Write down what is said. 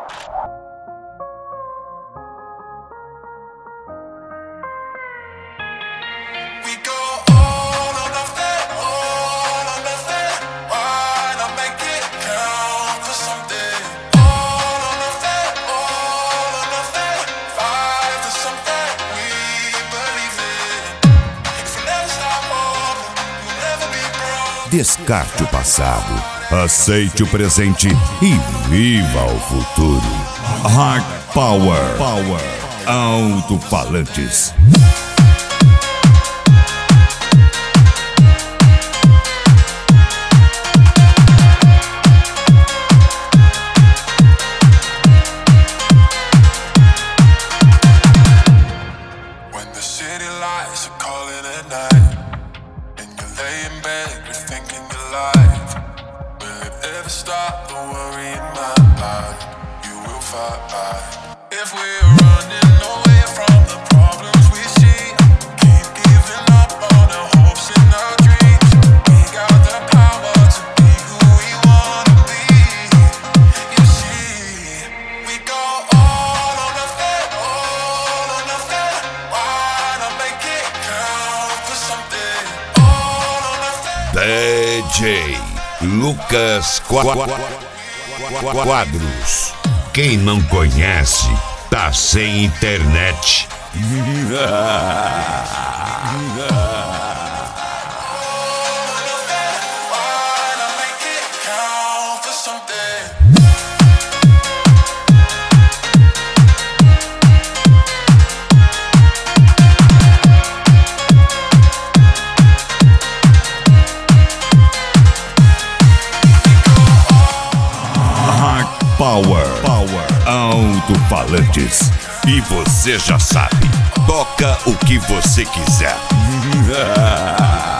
Descarte o passado, aceite o presente e viva o futuro. Heart Power, alto-falantes. When the city lights are calling at night and you lay in bed rethinking your life, will it ever stop the worry in my life? You will fight. If we're running away from the problems we see, keep giving up on our hopes and our dreams. We got the power to be who we wanna be. You see, we go all or nothing, all or nothing. Why not make it count for something? All or nothing. DJ Lucas Quadros. Quem não conhece, tá sem internet. Power, alto-falantes. E você já sabe, toca o que você quiser.